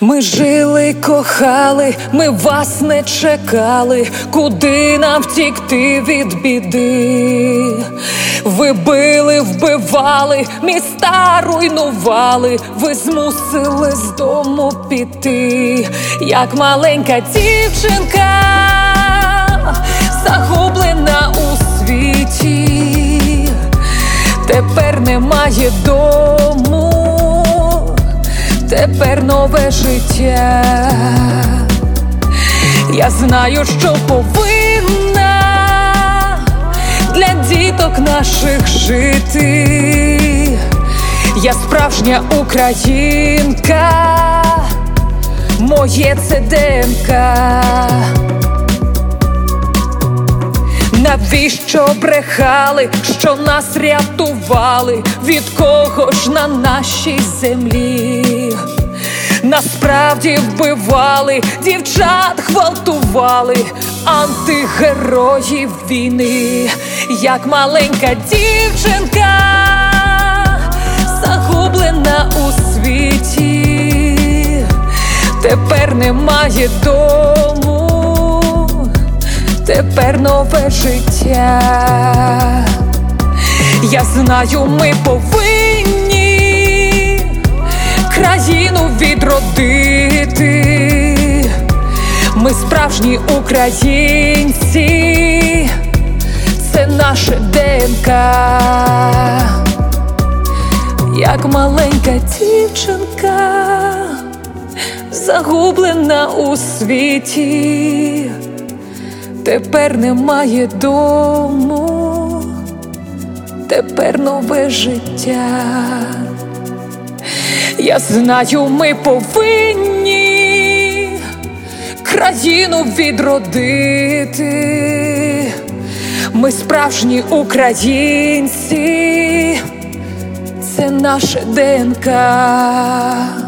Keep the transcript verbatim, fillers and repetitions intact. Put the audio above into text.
Ми жили, кохали, ми вас не чекали, куди нам втікти від біди? Ви били, вбивали, міста руйнували, ви змусили з дому піти, як маленька дівчинка, загублена у світі, тепер немає дому. Тепер нове життя. Я знаю, що повинна для діток наших жити. Я справжня українка, моє це ДНК. Навіщо брехали, що нас рятували? Від кого ж на нашій землі? Насправді вбивали, дівчат гвалтували, антигероїв війни, як маленька дівчинка, загублена у світі, тепер немає дому, тепер нове життя. Я знаю, ми повинні країну відродити. Ми справжні українці, це наше ДНК. Як маленька дівчинка, загублена у світі, тепер немає дому, тепер нове життя. Я знаю, ми повинні країну відродити. Ми справжні українці, це наше ДНК.